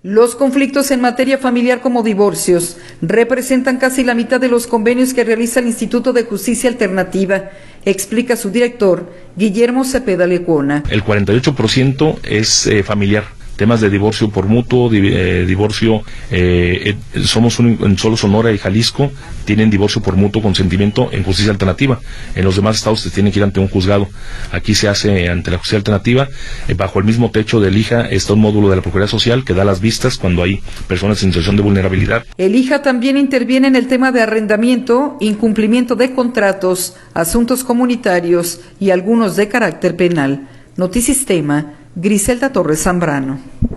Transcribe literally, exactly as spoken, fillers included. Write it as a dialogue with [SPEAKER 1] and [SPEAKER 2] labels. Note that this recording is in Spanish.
[SPEAKER 1] Los conflictos en materia familiar como divorcios representan casi la mitad de los convenios que realiza el Instituto de Justicia Alternativa, explica su director, Guillermo Cepeda Lecuona.
[SPEAKER 2] El cuarenta y ocho por ciento es eh, familiar. Temas de divorcio por mutuo, di, eh, divorcio, eh, eh, somos un, en solo Sonora y Jalisco tienen divorcio por mutuo consentimiento en justicia alternativa. En los demás estados se tienen que ir ante un juzgado. Aquí se hace ante la justicia alternativa. Eh, bajo el mismo techo del I J A está un módulo de la Procuraduría Social que da las vistas cuando hay personas en situación de vulnerabilidad.
[SPEAKER 1] El I J A también interviene en el tema de arrendamiento, incumplimiento de contratos, asuntos comunitarios y algunos de carácter penal. Notisistema, Griselda Torres Zambrano.